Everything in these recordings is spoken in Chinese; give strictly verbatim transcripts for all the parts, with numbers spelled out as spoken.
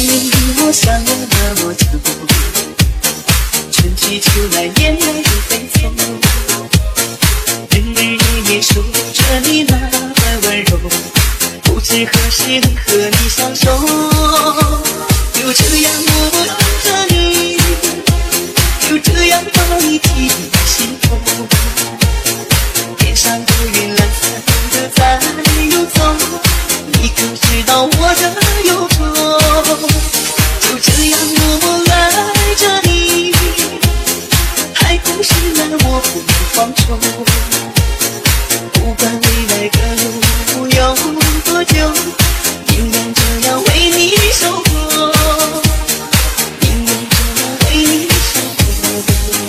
念你我想了那么久，春去秋来燕来如飞走，日日夜夜守着你那般温柔，不知何时能和你相守，就这样默默等着你，就这样把你记在心头，天上的云懒散的在游走，你可知道我的忧愁，就这样默默爱着你，还不是那么不放手，不管未来的路有多久，宁愿这样为你守候，宁愿这样为你守候。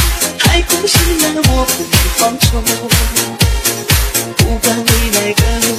不管未来的路